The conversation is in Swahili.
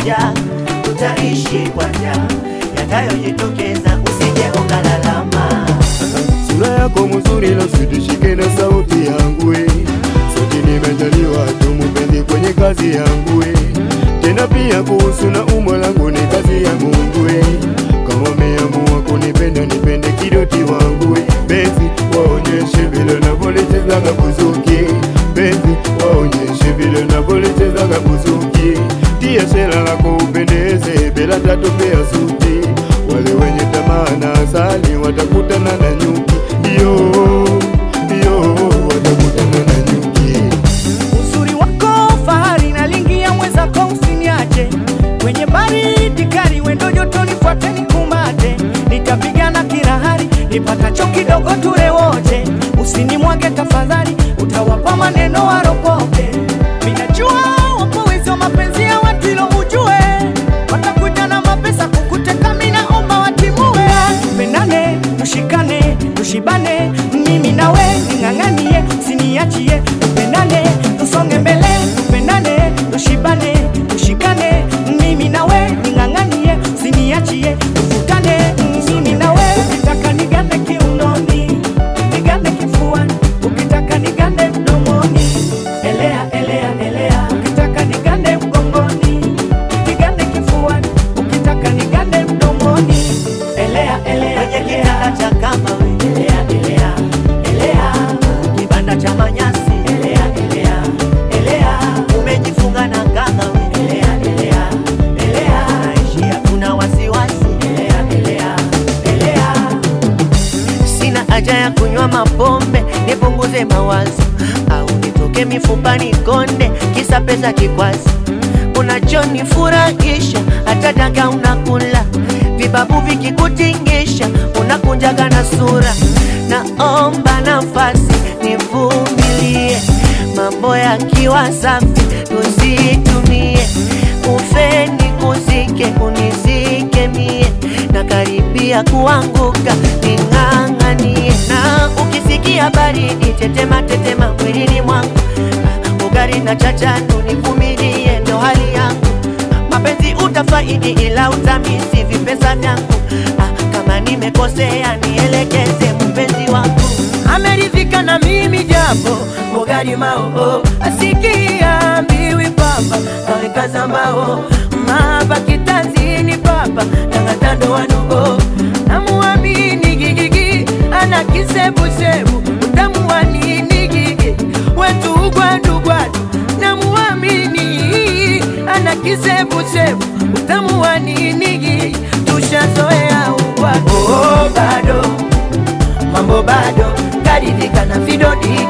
njaa, utaishi kwa njaa. Yatayojitokeza usije ukalalama. Sura yako mzuri na usitishike na sauti yangu sote nimejaliwa tu mpenzi kwenye kazi yangu tena pia kuhusu na umbo langu ni kazi ya Mungu kama umeamua kunipenda nipende kidoti wangu bezi waonyeshe vile unavyocheza buzuki bezi waonyeshe vile unavyocheza buzuki tia shela lako upendeze bila tatu pia suti wale wenye tamaa na asali watakutana na nyuki watakutana na nyuki. Uzuri wako fahari na lingi ya mwenzako usiniache kwenye baridi kali wendo joto nifuate nikumate nitapigana kirahari nipatacho kidogo tule wote usinimwage tafadhali utawapa maneno waropoke minajua wapo wezo mapenzi ya watu ilo ujue watakuja na mapesa kukuteka minaomba watimue tupendane tushikane tushibane mimi nawe ning'ang'anie usiniachie tupendane tusonge mbele tupendane tushibane tushikane mimi nawe ning'ang'anie usiniachie tufutane mimi nawe ukitaka nigande kiunoni nigande kifuani ukitaka nigande mdomoni elea elea elea ukitaka nigande mgongoni nigande kifuani ukitaka nigande mdomoni elea elea Kwenye kitanda cha kama we elea elea elea kibanda cha manyasi elea elea elea umejifunga na kanga we elea elea elea naishi hakuna wasiwasi elea elea elea sina haja ya kunywa mapombe nipunguze mawazo au nitoke mifupani konde kisa pesa kikwazi unachonifurahisha hata daga unakula vibabu vikikutingisha unakunjaga na sura naomba nafasi nivumilie mambo yakiwa safi tusitumie ufe nikuzike unizike mie na karibia kuanguka ning'ang'anie na ukisikia baridi tetema tetema mwilini mwangu ugari na chachanu nivumilie ndo hali yangu mapenzi utafaidi ila utamisi vipesa vyangu kama nimekosea nielekeze mpenzi wangu ameridhika na mimi japo mogari mao asikia mbiwi papa nawekaza mbao mahaba kitanzini papa nangatando wanogo namuamini gigigi ana kisebusebu utamuanini gigi wetu ugwadugwadu namuamini ana kisebusebu utamuanini gigi tushazoea ugwadu bado mambo bado karidhika na vidodi